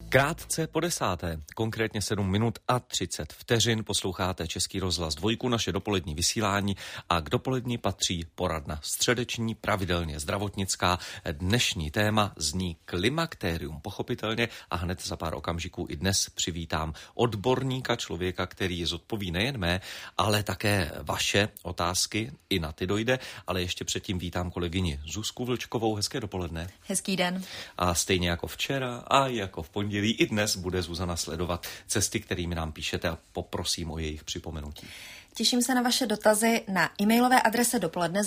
Krátce po 10. konkrétně 7 minut a 30 vteřin posloucháte Český rozhlas Dvojku, naše dopolední vysílání, a k dopolední patří poradna středeční, pravidelně zdravotnická. Dnešní téma zní klimakterium, pochopitelně, a hned za pár okamžiků i dnes přivítám odborníka, člověka, který zodpoví nejen mé, ale také vaše otázky, i na ty dojde, ale ještě předtím vítám kolegyni Zuzku Vlčkovou. Hezké dopoledne. Hezký den. A stejně jako včera a jako v pondělí i dnes bude Zuzana sledovat cesty, kterými nám píšete, a poprosím o jejich připomenutí. Těším se na vaše dotazy na e-mailové adrese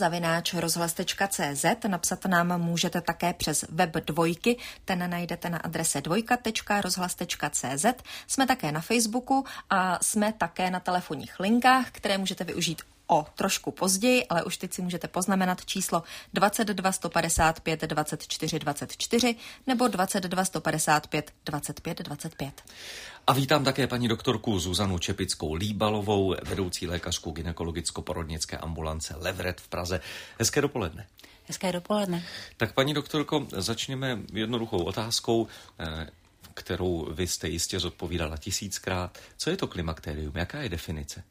dopoledne@rozhlas.cz. Napsat nám můžete také přes web Dvojky, ten najdete na adrese dvojka.rozhlas.cz. Jsme také na Facebooku a jsme také na telefonních linkách, které můžete využít o trošku později, ale už teď si můžete poznamenat číslo 22 155 24 24 nebo 22 155 25 25. A vítám také paní doktorku Zuzanu Čepickou-Líbalovou, vedoucí lékařku gynekologicko-porodnické ambulance Levret v Praze. Hezké dopoledne. Hezké dopoledne. Tak paní doktorko, začněme jednoduchou otázkou, kterou vy jste jistě zodpovídala 1000krát. Co je to klimakterium? Jaká je definice?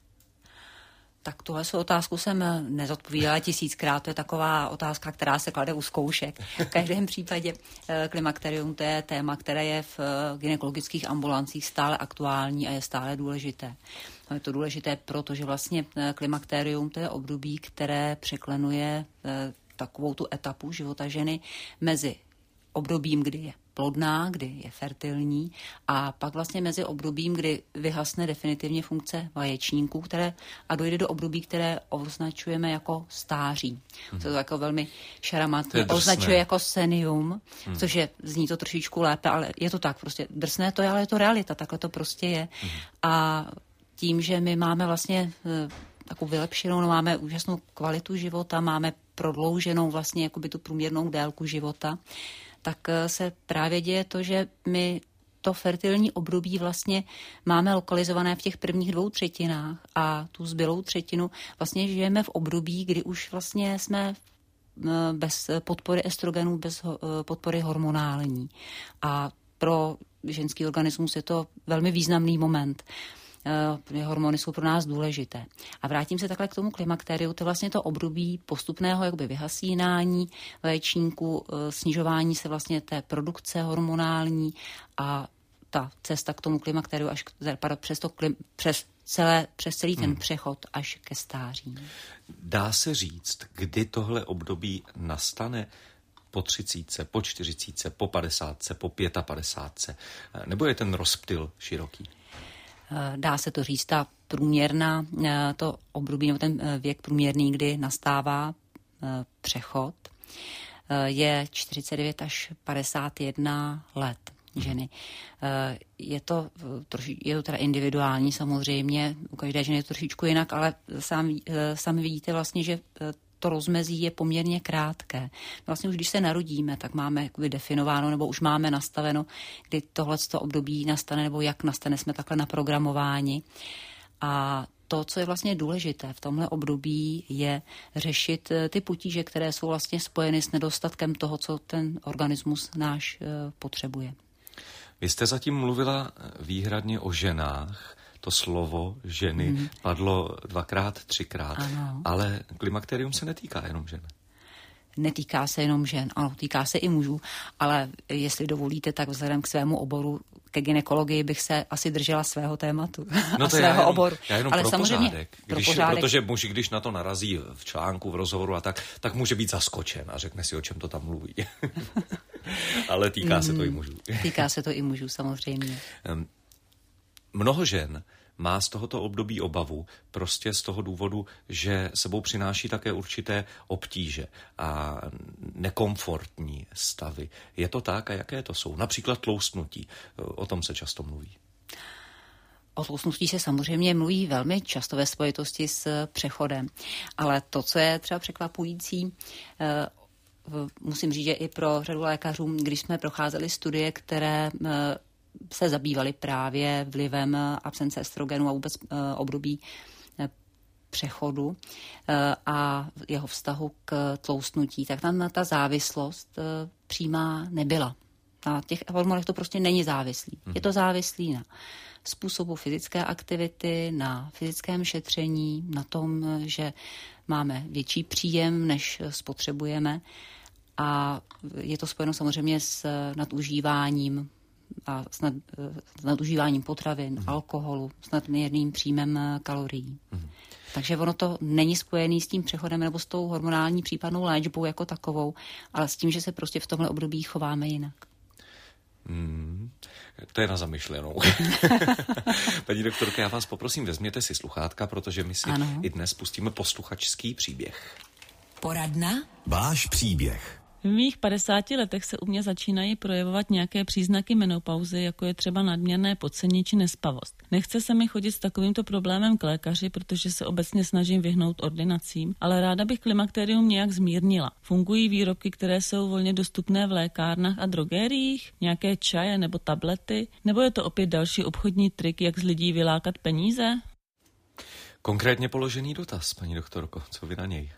Tak tuhle otázku jsem nezodpovídala 1000krát, to je taková otázka, která se klade u zkoušek. V každém případě klimakterium, to je téma, které je v gynekologických ambulancích stále aktuální a je stále důležité. No, je to důležité, protože vlastně klimakterium to je období, které překlenuje takovou tu etapu života ženy mezi obdobím, kdy je plodná, kdy je fertilní, a pak vlastně mezi obdobím, kdy vyhasne definitivně funkce vaječníků, a dojde do období, které označujeme jako stáří. To jako velmi šarmantně označuje jako senium, což zní to trošičku lépe, ale je to tak, prostě drsné to je, ale je to realita, takhle to prostě je. A tím, že my máme vlastně takovou vylepšenou, máme úžasnou kvalitu života, máme prodlouženou vlastně jakoby tu průměrnou délku života, tak se právě děje to, že my to fertilní období vlastně máme lokalizované v těch prvních 2/3 a tu zbylou třetinu vlastně žijeme v období, kdy už vlastně jsme bez podpory estrogenů, bez podpory hormonální. A pro ženský organismus je to velmi významný moment. Hormony jsou pro nás důležité. A vrátím se takhle k tomu klimakteriu, to je vlastně to období postupného jakoby vyhasínání vaječníků, snižování se vlastně té produkce hormonální, a ta cesta k tomu klimakteriu přes celý ten přechod až ke stáří. Dá se říct, kdy tohle období nastane? Po 30, po 40, po 50, po 55, nebo je ten rozptyl široký? Dá se to říct, ta průměrná, to období, nebo ten věk průměrný, kdy nastává přechod, je 49 až 51 let ženy. Je to teda individuální samozřejmě, u každé ženy je to trošičku jinak, ale sami vidíte vlastně, že to rozmezí je poměrně krátké. Vlastně už když se narodíme, tak máme jakoby definováno, nebo už máme nastaveno, kdy tohleto období nastane, nebo jak nastane, jsme takhle naprogramováni. A to, co je vlastně důležité v tomhle období, je řešit ty potíže, které jsou vlastně spojeny s nedostatkem toho, co ten organismus náš potřebuje. Vy jste zatím mluvila výhradně o ženách. To slovo ženy padlo 2krát, 3krát, ano. Ale klimakterium se netýká jenom žen. Netýká se jenom žen, ano, týká se i mužů, ale jestli dovolíte, tak vzhledem k svému oboru, ke gynekologii bych se asi držela svého tématu a svého oboru. Já jenom ale pro pořádek. Protože muž, když na to narazí v článku, v rozhovoru a tak může být zaskočen a řekne si, o čem to tam mluví. Ale týká se to i mužů. Týká se to i mužů, samozřejmě. Mnoho žen má z tohoto období obavu prostě z toho důvodu, že sebou přináší také určité obtíže a nekomfortní stavy. Je to tak a jaké to jsou? Například tloustnutí. O tom se často mluví. O tloustnutí se samozřejmě mluví velmi často ve spojitosti s přechodem. Ale to, co je třeba překvapující, musím říct, že i pro řadu lékařů, když jsme procházeli studie, které se zabývaly právě vlivem absence estrogenu a vůbec období přechodu a jeho vztahu k tloustnutí, tak tam ta závislost přímá nebyla. Na těch hormonech to prostě není závislý. Je to závislý na způsobu fyzické aktivity, na fyzickém šetření, na tom, že máme větší příjem, než spotřebujeme. A je to spojeno samozřejmě s nadužíváním a s nadužíváním potravin, alkoholu, s nadměrným příjmem kalorií. Takže ono to není spojené s tím přechodem nebo s tou hormonální případnou léčbou jako takovou, ale s tím, že se prostě v tomhle období chováme jinak. To je na zamyšlenou. Paní doktorko, já vás poprosím, vezměte si sluchátka, protože my si i dnes pustíme posluchačský příběh. Poradna? Váš příběh. V mých 50 letech se u mě začínají projevovat nějaké příznaky menopauzy, jako je třeba nadměrné podcení či nespavost. Nechce se mi chodit s takovýmto problémem k lékaři, protože se obecně snažím vyhnout ordinacím, ale ráda bych klimakterium nějak zmírnila. Fungují výrobky, které jsou volně dostupné v lékárnách a drogériích? Nějaké čaje nebo tablety? Nebo je to opět další obchodní trik, jak z lidí vylákat peníze? Konkrétně položený dotaz, paní doktorko, co vy na něj?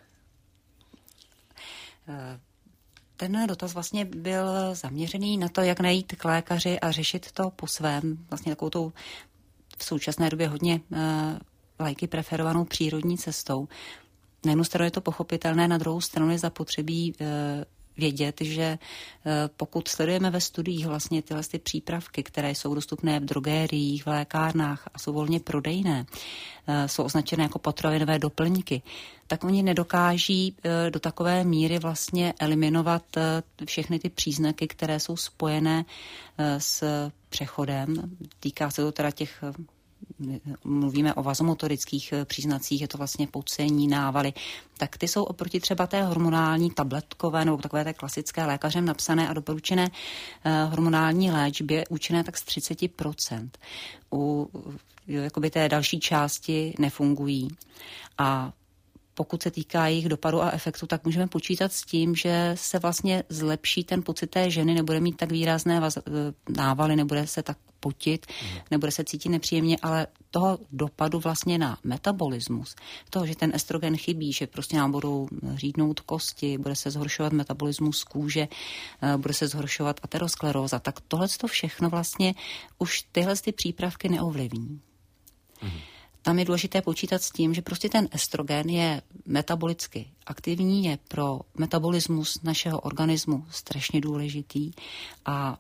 Ten dotaz vlastně byl zaměřený na to, jak najít k lékaři a řešit to po svém. Vlastně takovou tou v současné době hodně lajky preferovanou přírodní cestou. Na jednu stranu je to pochopitelné, na druhou stranu je zapotřebí vědět, že pokud sledujeme ve studiích vlastně tyhle ty přípravky, které jsou dostupné v drogériích, v lékárnách a jsou volně prodejné, jsou označené jako potravinové doplňky, tak oni nedokáží do takové míry vlastně eliminovat všechny ty příznaky, které jsou spojené s přechodem. Týká se to teda těch, mluvíme o vazomotorických příznacích, je to vlastně pocení, návaly, tak ty jsou oproti třeba té hormonální tabletkové nebo takové té klasické lékařem napsané a doporučené hormonální léčbě účinné tak z 30%. U jakoby té další části nefungují. A pokud se týká jejich dopadu a efektu, tak můžeme počítat s tím, že se vlastně zlepší ten pocit té ženy, nebude mít tak výrazné návaly, nebude se tak potit, nebude se cítit nepříjemně, ale toho dopadu vlastně na metabolismus, toho, že ten estrogen chybí, že prostě nám budou řídnout kosti, bude se zhoršovat metabolismus kůže, bude se zhoršovat ateroskleróza, tak tohleto všechno vlastně už tyhle ty přípravky neovlivní. Tam je důležité počítat s tím, že prostě ten estrogen je metabolicky aktivní, je pro metabolismus našeho organismu strašně důležitý a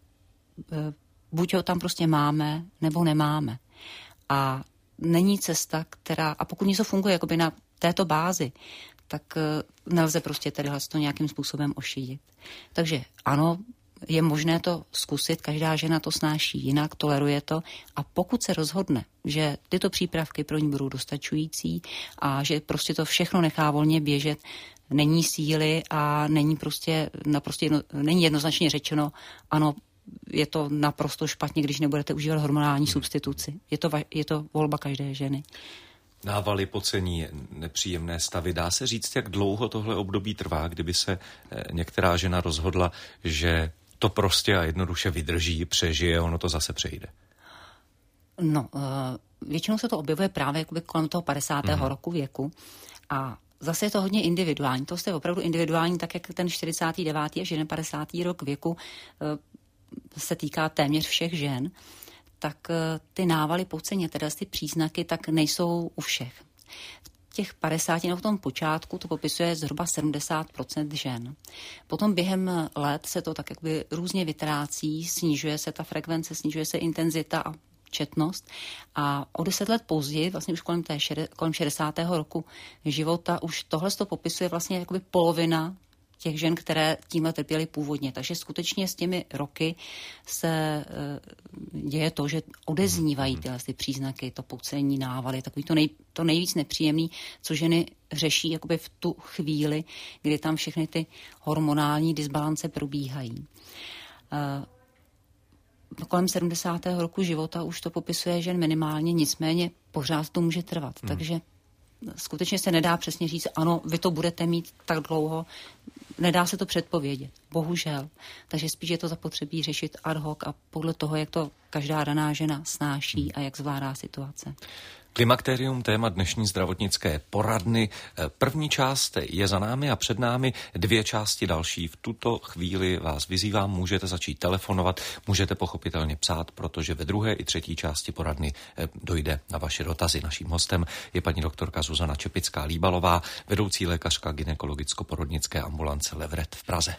buď ho tam prostě máme, nebo nemáme. A není cesta, která, a pokud něco funguje jakoby na této bázi, tak nelze prostě tadyhle to nějakým způsobem ošidit. Takže ano, je možné to zkusit, každá žena to snáší jinak, toleruje to a pokud se rozhodne, že tyto přípravky pro ní budou dostačující a že prostě to všechno nechá volně běžet, není síly a není prostě není jednoznačně řečeno, ano, je to naprosto špatně, když nebudete užívat hormonální substituci. Je to volba každé ženy. Návaly, pocení, nepříjemné stavy. Dá se říct, jak dlouho tohle období trvá, kdyby se některá žena rozhodla, že to prostě a jednoduše vydrží, přežije, ono to zase přejde? No, většinou se to objevuje právě jakoby kolem toho 50. roku věku a zase je to hodně individuální. To je opravdu individuální, tak jak ten 49. až 51. rok věku se týká téměř všech žen, tak ty návaly, pocení, teda ty příznaky, tak nejsou u všech. V těch 50 nebo v tom počátku to popisuje zhruba 70% žen. Potom během let se to tak jakby různě vytrácí, snižuje se ta frekvence, snižuje se intenzita a četnost a o 10 let později, vlastně už kolem 60. roku života, už tohle to popisuje vlastně jakoby polovina těch žen, které tímhle trpěly původně. Takže skutečně s těmi roky se děje to, že odeznívají tyhle ty příznaky, to pocení, návaly, takový to nejvíc nepříjemný, co ženy řeší jakoby v tu chvíli, kdy tam všechny ty hormonální disbalance probíhají. Kolem 70. roku života už to popisuje žen minimálně, nicméně pořád to může trvat. Takže skutečně se nedá přesně říct, ano, vy to budete mít tak dlouho, nedá se to předpovědět, bohužel. Takže spíš je to zapotřebí řešit ad hoc a podle toho, jak to každá daná žena snáší a jak zvládá situace. Klimakterium, téma dnešní zdravotnické poradny. První část je za námi a před námi 2 části další. V tuto chvíli vás vyzývám, můžete začít telefonovat, můžete pochopitelně psát, protože ve 2. i 3. části poradny dojde na vaše dotazy. Naším hostem je paní doktorka Zuzana Čepická-Líbalová, vedoucí lékařka gynekologicko-porodnické ambulance Levret v Praze.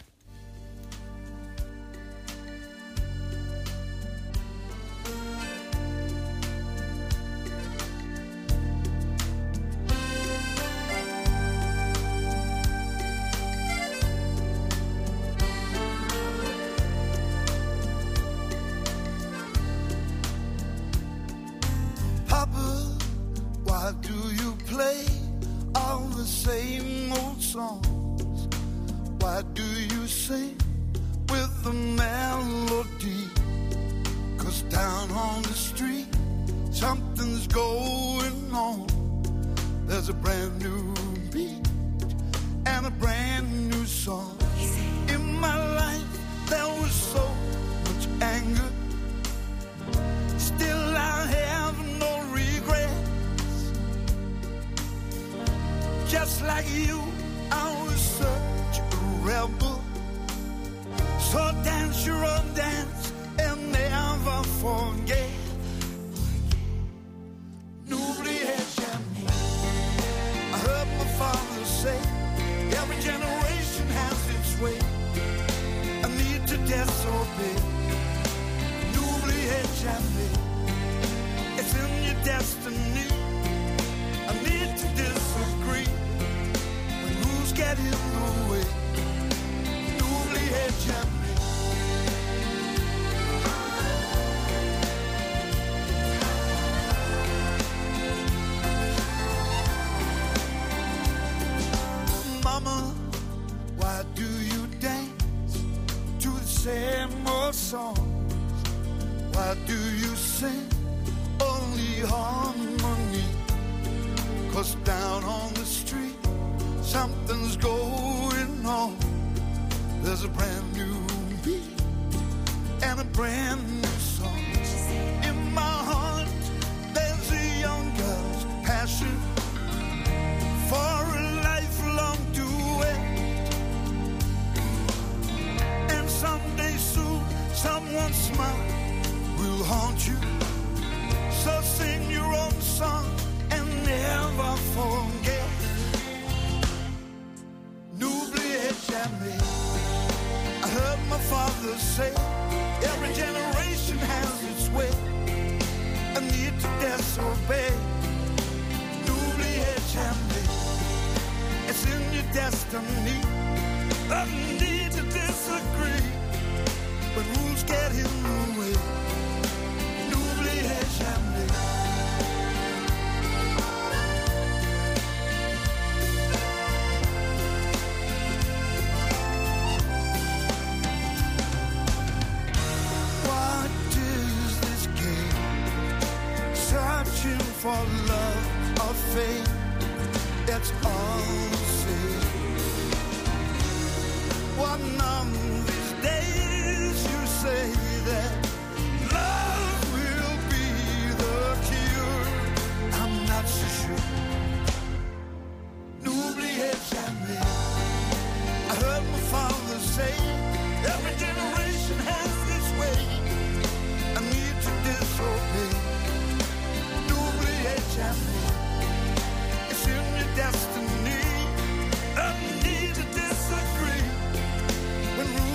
When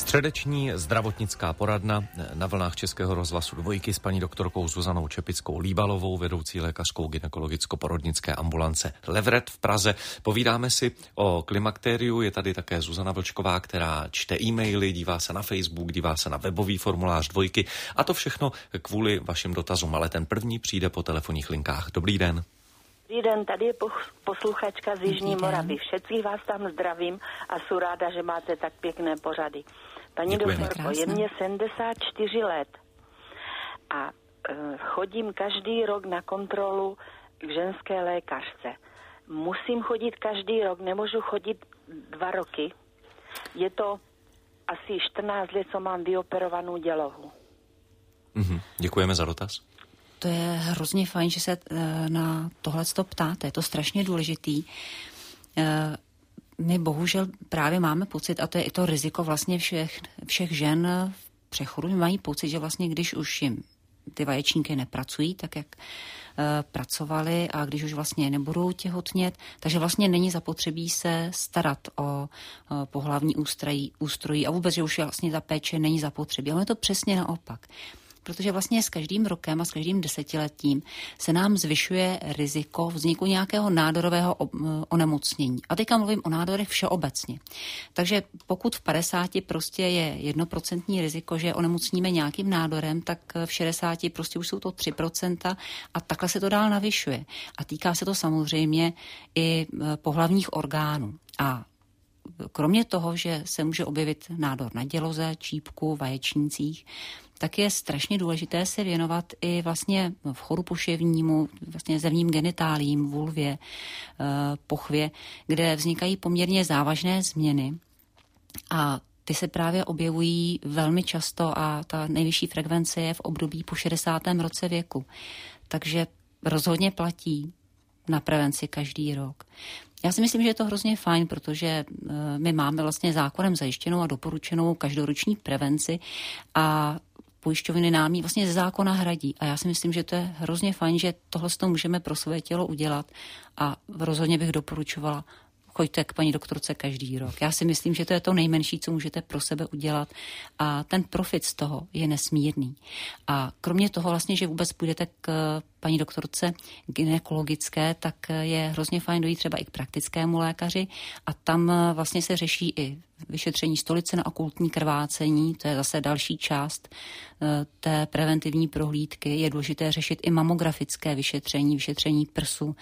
Středeční zdravotnická poradna na vlnách Českého rozhlasu Dvojky s paní doktorkou Zuzanou Čepickou-Líbalovou, vedoucí lékařskou gynekologicko-porodnické ambulance Levret v Praze. Povídáme si o klimakteriu, je tady také Zuzana Vlčková, která čte e-maily, dívá se na Facebook, dívá se na webový formulář Dvojky a to všechno kvůli vašim dotazům, ale ten první přijde po telefonních linkách. Dobrý den. Dobrý den, tady je posluchačka z Jižní Moravy. Všetkých vás tam zdravím a jsem ráda, že máte tak pěkné pořady. Paní doktorko, je mě 74 let a chodím každý rok na kontrolu k ženské lékařce. Musím chodit každý rok, nemůžu chodit 2 roky. Je to asi 14 let, co mám vyoperovanou dělohu. Děkujeme za dotaz. To je hrozně fajn, že se na tohleto ptáte. Je to strašně důležitý. My bohužel právě máme pocit, a to je i to riziko vlastně všech žen v přechodu, mají pocit, že vlastně když už jim ty vaječníky nepracují tak, jak pracovali a když už vlastně nebudou těhotnět, takže vlastně není zapotřebí se starat o pohlavní ústrojí a vůbec, že už vlastně ta péče není zapotřebí. Ale je to přesně naopak. Protože vlastně s každým rokem a s každým desetiletím se nám zvyšuje riziko vzniku nějakého nádorového onemocnění. A teďka mluvím o nádorech všeobecně. Takže pokud v 50 prostě je 1% riziko, že onemocníme nějakým nádorem, tak v 60 prostě už jsou to 3% a takhle se to dál navyšuje. A týká se to samozřejmě i pohlavních orgánů. A kromě toho, že se může objevit nádor na děloze, čípku, vaječnících, tak je strašně důležité se věnovat i vlastně vchodu poševnímu, vlastně zevním genitálím, vulvě, pochvě, kde vznikají poměrně závažné změny a ty se právě objevují velmi často a ta nejvyšší frekvence je v období po 60. roce věku. Takže rozhodně platí na prevenci každý rok. Já si myslím, že je to hrozně fajn, protože my máme vlastně zákonem zajištěnou a doporučenou každoroční prevenci a pojišťovny nám ji vlastně ze zákona hradí. A já si myslím, že to je hrozně fajn, že tohle můžeme pro své tělo udělat a rozhodně bych doporučovala, choďte k paní doktorce každý rok. Já si myslím, že to je to nejmenší, co můžete pro sebe udělat a ten profit z toho je nesmírný. A kromě toho vlastně, že vůbec půjdete k paní doktorce gynekologické, tak je hrozně fajn dojít třeba i k praktickému lékaři a tam vlastně se řeší i vyšetření stolice na okultní krvácení, to je zase další část té preventivní prohlídky. Je důležité řešit i mamografické vyšetření prsu.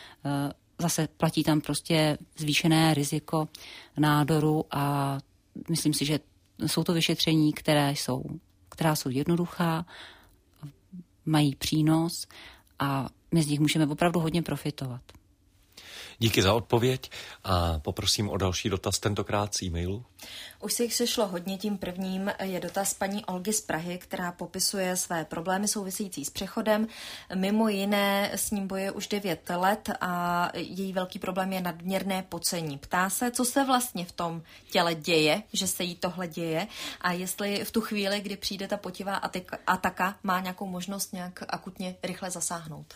Zase platí tam prostě zvýšené riziko nádoru a myslím si, že jsou to vyšetření, která jsou jednoduchá, mají přínos a my z nich můžeme opravdu hodně profitovat. Díky za odpověď a poprosím o další dotaz, tentokrát z e-mailu. Už se jich sešlo hodně, tím prvním je dotaz paní Olgy z Prahy, která popisuje své problémy související s přechodem. Mimo jiné s ním bojuje už 9 let a její velký problém je nadměrné pocení. Ptá se, co se vlastně v tom těle děje, že se jí tohle děje a jestli v tu chvíli, kdy přijde ta potivá ataka, má nějakou možnost nějak akutně rychle zasáhnout.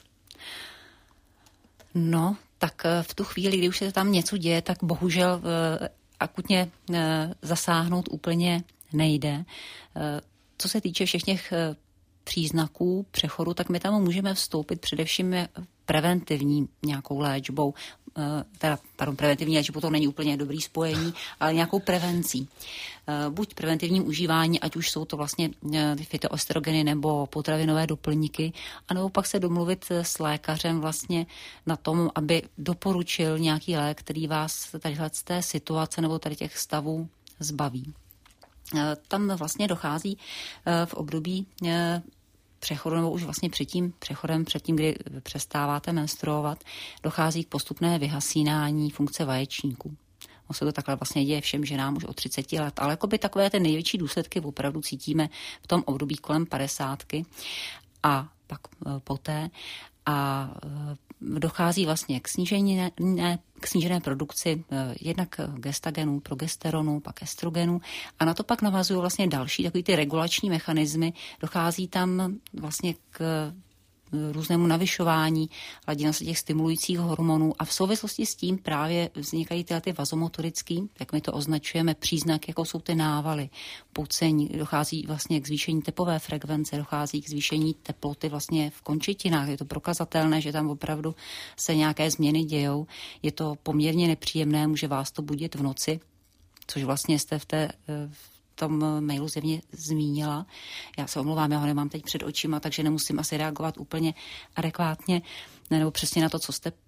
No, tak v tu chvíli, kdy už se tam něco děje, tak bohužel akutně zasáhnout úplně nejde. Co se týče všech těch příznaků přechodu, tak my tam můžeme vstoupit především preventivní nějakou léčbou, preventivní léčbou to není úplně dobrý spojení, ale nějakou prevencí. Buď preventivním užívání, ať už jsou to vlastně fytoestrogeny nebo potravinové doplňky, anebo pak se domluvit s lékařem vlastně na tom, aby doporučil nějaký lék, který vás tadyhle z té situace nebo tady těch stavů zbaví. Tam vlastně dochází v období přechodu, nebo už vlastně předtím, kdy přestáváte menstruovat, dochází k postupné vyhasínání funkce vaječníků. Se to takhle vlastně děje všem ženám už od 30 let, ale jakoby takové ty největší důsledky opravdu cítíme v tom období kolem 50 a pak poté. A dochází vlastně k snížené produkci jednak gestagenů, progesteronu, pak estrogenu a na to pak navazují vlastně další takový ty regulační mechanismy. Dochází tam vlastně k různému navyšování hladina se těch stimulujících hormonů a v souvislosti s tím právě vznikají ty vazomotorický, jak my to označujeme, příznak, jako jsou ty návaly, pocení, dochází vlastně k zvýšení tepové frekvence, dochází k zvýšení teploty vlastně v končetinách. Je to prokazatelné, že tam opravdu se nějaké změny dějou. Je to poměrně nepříjemné, může vás to budit v noci, což vlastně jste v tom mailu zjevně zmínila. Já se omlouvám, já ho nemám teď před očima, takže nemusím asi reagovat úplně adekvátně, nebo přesně na to, co jste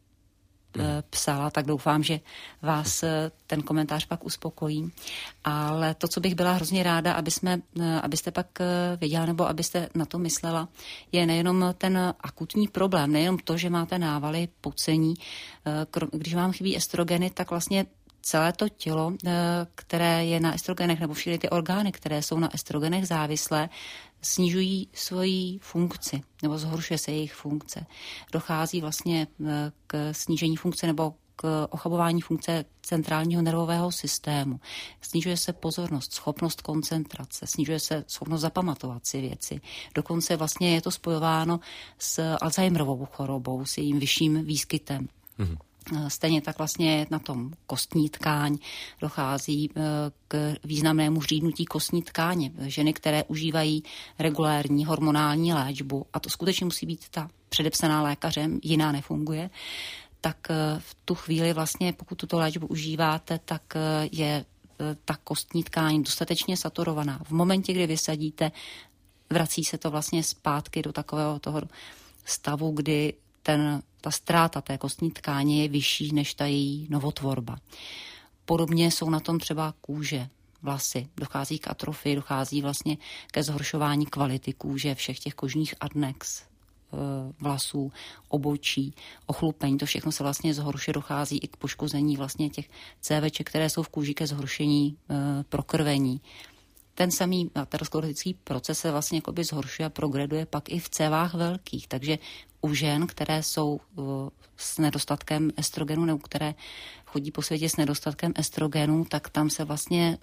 psala, tak doufám, že vás ten komentář pak uspokojí. Ale to, co bych byla hrozně ráda, abyste pak věděla, nebo abyste na to myslela, je nejenom ten akutní problém, nejenom to, že máte návaly, pocení. Když vám chybí estrogeny, tak vlastně celé to tělo, které je na estrogenech, nebo všechny ty orgány, které jsou na estrogenech závislé, snižují svoji funkci, nebo zhoršuje se jejich funkce. Dochází vlastně k snížení funkce nebo k ochabování funkce centrálního nervového systému. Snižuje se pozornost, schopnost koncentrace, snižuje se schopnost zapamatovat si věci. Dokonce vlastně je to spojováno s Alzheimerovou chorobou, s jejím vyšším výskytem. Mm-hmm. Stejně tak vlastně na tom kostní tkáň dochází k významnému řídnutí kostní tkáně. Ženy, které užívají regulérní hormonální léčbu, a to skutečně musí být ta předepsaná lékařem, jiná nefunguje, tak v tu chvíli vlastně, pokud tuto léčbu užíváte, tak je ta kostní tkáň dostatečně saturovaná. V momentě, kdy vysadíte, vrací se to vlastně zpátky do takového toho stavu, kdy ta ztráta té kostní tkáně je vyšší než ta její novotvorba. Podobně jsou na tom třeba kůže, vlasy. Dochází k atrofii, dochází vlastně ke zhoršování kvality kůže, všech těch kožních adnex, vlasů, obočí, ochlupení. To všechno se vlastně zhoršuje, dochází i k poškození vlastně těch céveček, které jsou v kůži, ke zhoršení prokrvení. Ten samý aterosklerotický proces se vlastně jakoby zhoršuje a progreduje pak i v cévách velkých. Takže u žen, které jsou s nedostatkem estrogenu nebo které chodí po světě s nedostatkem estrogenu, tak tam se vlastně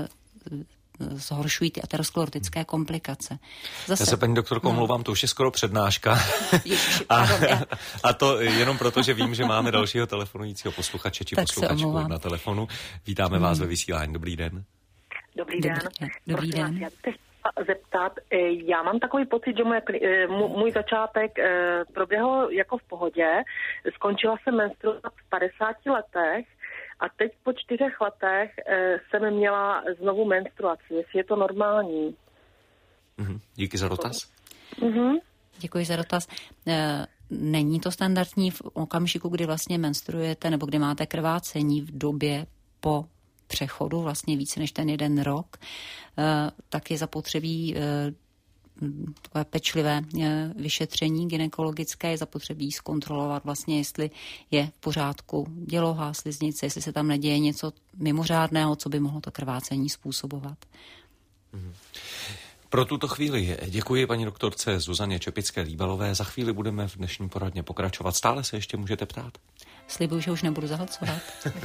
zhoršují ty aterosklerotické komplikace. Zase. Já se, paní doktorko, omlouvám, to už je skoro přednáška. A to jenom proto, že vím, že máme dalšího telefonujícího posluchače či posluchačku na telefonu. Vítáme vás ve vysílání. Dobrý den. Dobrý den. Dobrý den. Já chci zeptat, já mám takový pocit, že můj začátek proběhl jako v pohodě. Skončila jsem menstruovat v 50 letech a teď po 4 letech jsem měla znovu menstruaci, jestli je to normální. Díky za dotaz. Děkuji za dotaz. Není to standardní v okamžiku, kdy vlastně menstruujete nebo kdy máte krvácení v době po přechodu, vlastně více než ten 1 rok, tak je zapotřebí takové pečlivé vyšetření gynekologické, je zapotřebí zkontrolovat vlastně, jestli je v pořádku děloha, sliznice, jestli se tam neděje něco mimořádného, co by mohlo to krvácení způsobovat. Pro tuto chvíli děkuji paní doktorce Zuzaně Čepické-Líbalové. Za chvíli budeme v dnešním poradně pokračovat. Stále se ještě můžete ptát. Slibuju, že už nebudu zahlcovat.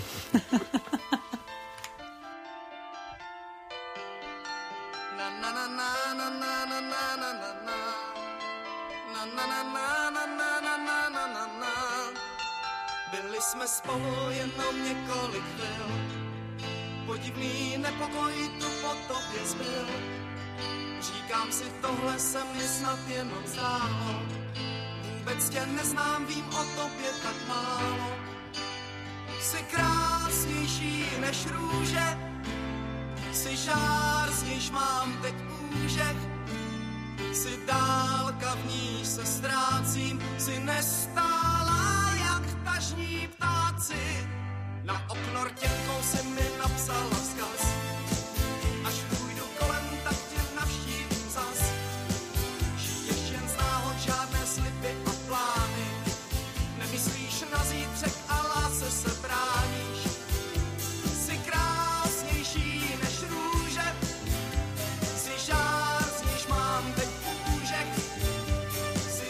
Byli jsme spolu jenom několik chvil, podivný nepokoj tu po tobě zbyl. Říkám si, tohle se mi snad jenom zdálo, vůbec tě neznám, vím o tobě tak málo. Jsi krásnější než růže, jsi žár, z níž mám teď úžeh. Jsi dálka, v níž se ztrácím, jsi nestálá jak tažní ptáci. Na okno rtěnkou si mi napsala vzkaz, až půjdu kolem, tak tě navštívím zas. Žiješ jen z náhod, žádné sliby a plány, nemyslíš na zítřek a lásce se bráníš. Jsi krásnější než růže, jsi žár, z níž mám teď úžek. Jsi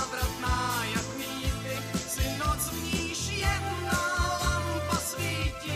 závratná jak mýty, jsi noc, v níž jedna lampa svítí.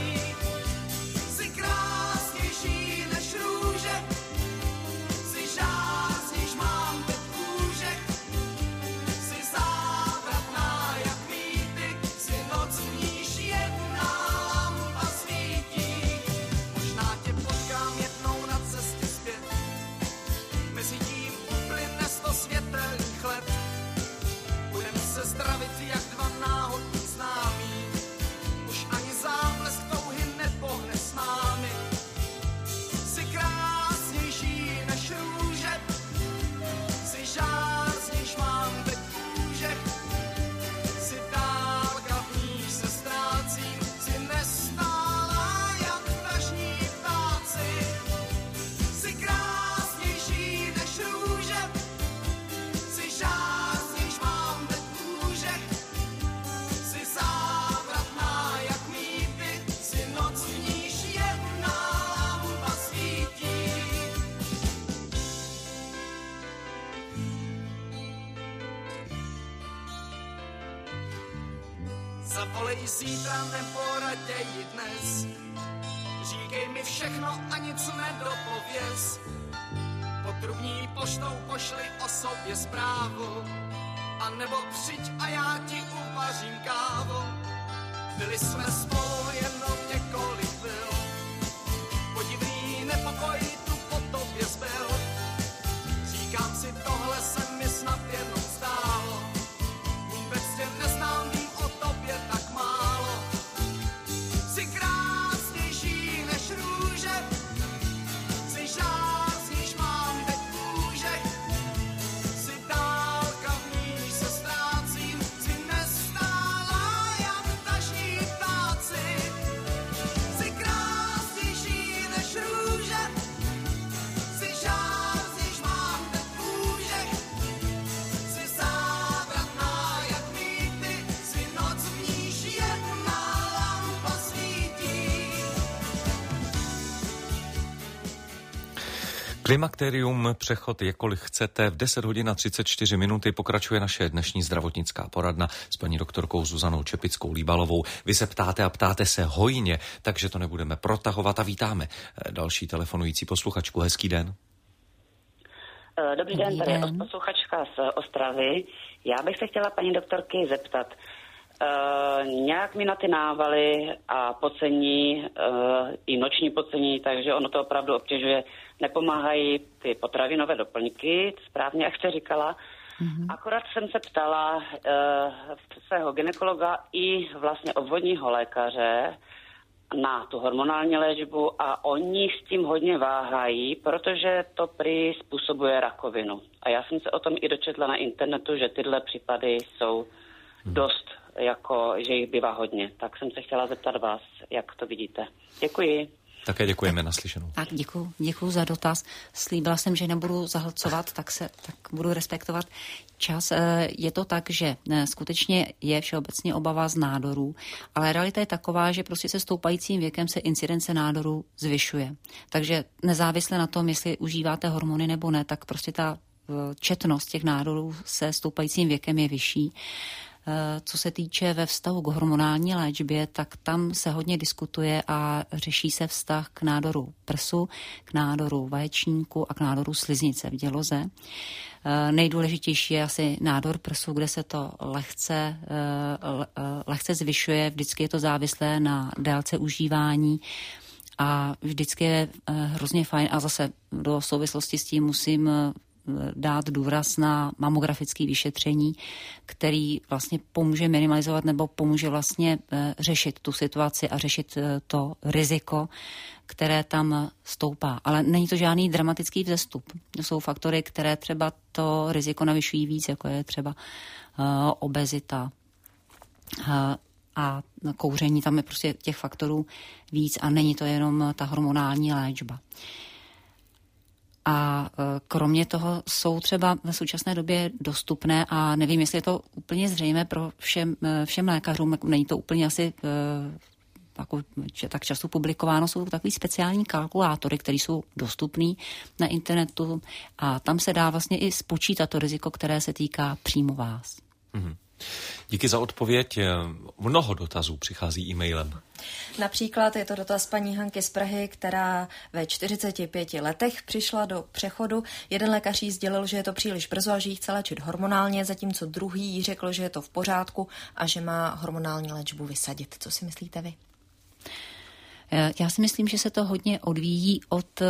Zavolej zítra nebo raději dnes. Říkej mi všechno a nic nedopověz. Potrubní poštou pošli o sobě zprávu. A nebo přijď a já ti uvařím kávu. Byli jsme spolu jenom několik chvil. Podivný nepokoj tu po tobě zbyl. Říkám si, tohle se mi snad jenom zdálo. Vůbec tě neznám, vím o tobě tak málo. Jsi krásnější než růže. Jsi žár, z níž mám teď kůže. Jsi dálka, v níž se ztrácím. Jsi nestála jak tažní ptáci. Jsi krásnější než růže. Jsi žár, z níž mám teď kůže. Jsi závratná jak mýty. Jsi noc, v níž jedna lampa svítí. Klimakterium, přechod jakkoliv chcete, v 10 hodin a 34 minuty pokračuje naše dnešní zdravotnická poradna s paní doktorkou Zuzanou Čepickou-Líbalovou. Vy se ptáte a ptáte se hojně, takže to nebudeme protahovat a vítáme další telefonující posluchačku. Hezký den. Dobrý den, tady je posluchačka z Ostravy. Já bych se chtěla paní doktorky zeptat. Nějak mi na ty návaly a pocení, i noční pocení, takže ono to opravdu obtěžuje, nepomáhají ty potravinové doplňky, správně jak jste říkala. Akorát jsem se ptala svého gynekologa i vlastně obvodního lékaře na tu hormonální léčbu a oni s tím hodně váhají, protože to prý způsobuje rakovinu. A já jsem se o tom i dočetla na internetu, že tyhle případy jsou dost, jako že jich bývá hodně. Tak jsem se chtěla zeptat vás, jak to vidíte. Děkuji. Také děkujeme, naslyšenou. Tak děkuju za dotaz. Slíbila jsem, že nebudu zahlcovat, tak budu respektovat čas. Je to tak, že skutečně je všeobecně obava z nádorů, ale realita je taková, že prostě se stoupajícím věkem se incidence nádorů zvyšuje. Takže nezávisle na tom, jestli užíváte hormony nebo ne, tak prostě ta četnost těch nádorů se stoupajícím věkem je vyšší. Co se týče ve vztahu k hormonální léčbě, tak tam se hodně diskutuje a řeší se vztah k nádoru prsu, k nádoru vaječníku a k nádoru sliznice v děloze. Nejdůležitější je asi nádor prsu, kde se to lehce zvyšuje, vždycky je to závislé na délce užívání a vždycky je hrozně fajn a zase do souvislosti s tím musím dát důraz na mamografické vyšetření, který vlastně pomůže minimalizovat nebo pomůže vlastně řešit tu situaci a řešit to riziko, které tam stoupá. Ale není to žádný dramatický vzestup. To jsou faktory, které třeba to riziko navyšují víc, jako je třeba obezita a kouření. Tam je prostě těch faktorů víc a není to jenom ta hormonální léčba. A kromě toho jsou třeba v současné době dostupné a nevím, jestli je to úplně zřejmé pro všem lékařům, není to úplně asi tak často publikováno, jsou takový speciální kalkulátory, které jsou dostupné na internetu a tam se dá vlastně i spočítat to riziko, které se týká přímo vás. Díky za odpověď. Mnoho dotazů přichází e-mailem. Například je to dotaz paní Hanky z Prahy, která ve 45 letech přišla do přechodu. Jeden lékař jí sdělil, že je to příliš brzo a že jí chce léčit hormonálně, zatímco druhý jí řekl, že je to v pořádku a že má hormonální léčbu vysadit. Co si myslíte vy? Já si myslím, že se to hodně odvíjí od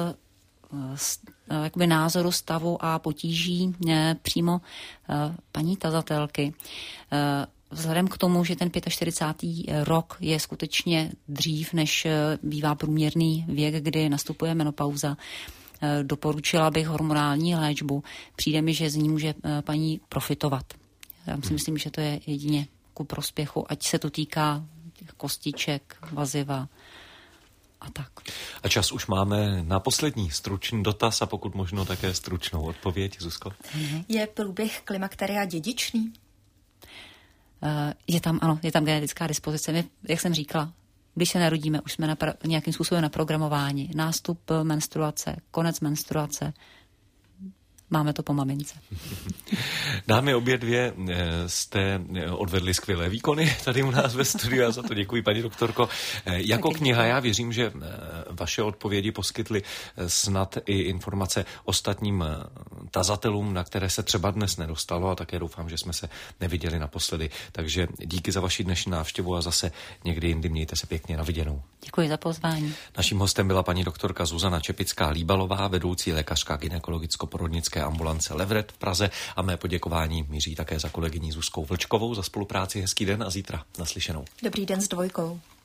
jakoby názoru, stavu a potíží přímo paní tazatelky. Vzhledem k tomu, že ten 45. rok je skutečně dřív, než bývá průměrný věk, kdy nastupuje menopauza, doporučila bych hormonální léčbu. Přijde mi, že z ní může paní profitovat. Já si myslím, že to je jedině ku prospěchu, ať se to týká kostiček, vaziva a tak. A čas už máme na poslední stručný dotaz a pokud možno také stručnou odpověď. Zuzko? Je průběh klimakteria dědičný? Je tam genetická dispozice. My, jak jsem říkala, když se narodíme, už jsme nějakým způsobem naprogramováni. Nástup menstruace, konec menstruace máme to po mamince. Dámy obě dvě jste odvedli skvělé výkony tady u nás ve studiu, já za to děkuji, paní doktorko. Jako kniha já věřím, že vaše odpovědi poskytly snad i informace ostatním tazatelům, na které se třeba dnes nedostalo, a také doufám, že jsme se neviděli naposledy. Takže díky za vaši dnešní návštěvu a zase někdy jindy mějte se pěkně, na viděnou. Děkuji za pozvání. Naším hostem byla paní doktorka Zuzana Čepická-Líbalová, vedoucí lékařka gynekologicko-porodnické ambulance Levret v Praze, a mé poděkování míří také za kolegyní Zuzkou Vlčkovou za spolupráci. Hezký den a zítra naslyšenou. Dobrý den s dvojkou.